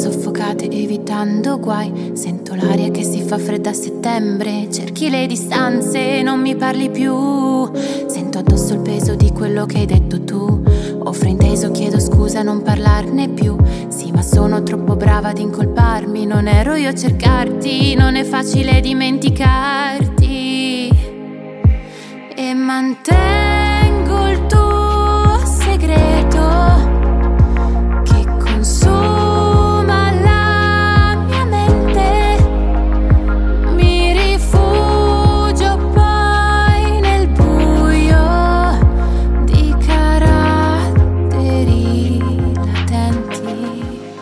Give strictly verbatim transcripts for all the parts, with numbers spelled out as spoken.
soffocate evitando guai. Sento l'aria che si fa fredda a settembre, cerchi le distanze, non mi parli più. Sento addosso il peso di quello che hai detto tu. Ho frainteso, chiedo scusa, non parlarne più. Sì, ma sono troppo brava ad incolparmi. Non ero io a cercarti, non è facile dimenticarti. E mantengo il tuo segreto che consuma la mia mente. Mi rifugio poi nel buio di caratteri latenti.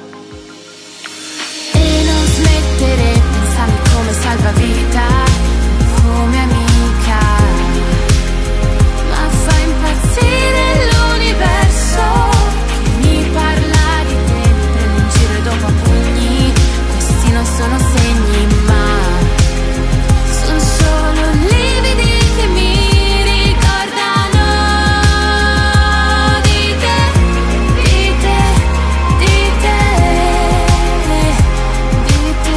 E non smettere, pensami come salvavita, come amica. Ma fa impazzire l'universo che mi parla di te, mi prende in giro e dopo a pugni. Questi non sono segni, ma sono solo lividi che mi ricordano di te, di te, di te, di te.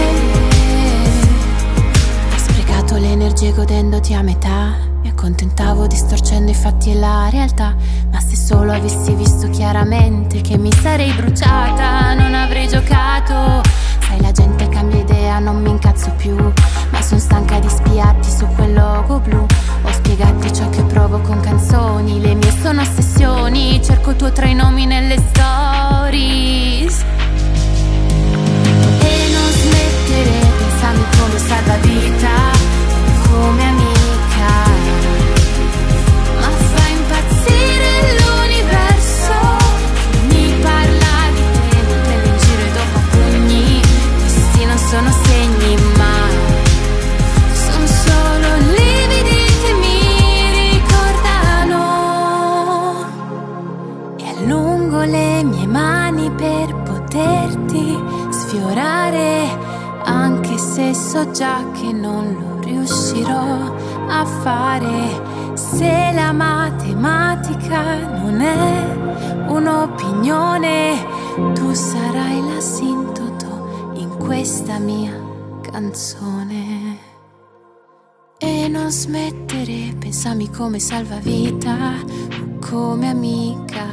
Hai sprecato le energie godendoti a metà. Mi accontentavo distorcendo i fatti e la realtà. Ma se solo avessi visto chiaramente che mi sarei bruciata, non avrei giocato. Sai, la gente cambia idea, non mi incazzo più. Ma son stanca di spiarti su quel logo blu. Ho spiegato ciò che provo con canzoni. Le mie sono ossessioni, cerco tuo tra i nomi nelle stories. E non smettere, pensami come salvavita, come amica. Ma fa impazzire l'universo che mi parla di te, mi prende in giro e dopo a pugni. Questi non sono segni, ma sono solo lividi che mi ricordano. E allungo le mie mani per poterti sfiorare, anche se so già che non lo riuscirò a fare. Se la matematica non è un'opinione, tu sarai l'asintoto in questa mia canzone. E non smettere, pensami come salvavita, come amica.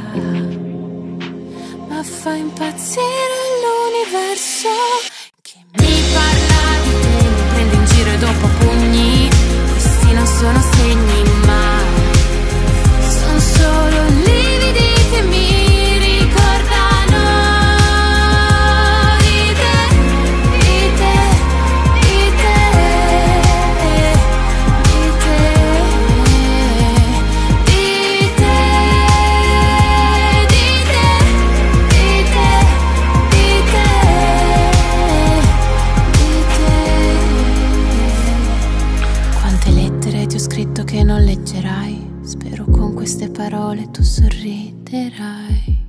Ma fa impazzire l'universo che mi parla di te, mi prende in giro e dopo a pugni. Questi non sono segni, ma sono solo lividi che mi ricordano di te, di te, di te, di te, di te, di te, di te, di te, di te. Quante lettere ti ho scritto che non leggerai, spero con queste parole tu sorriderai.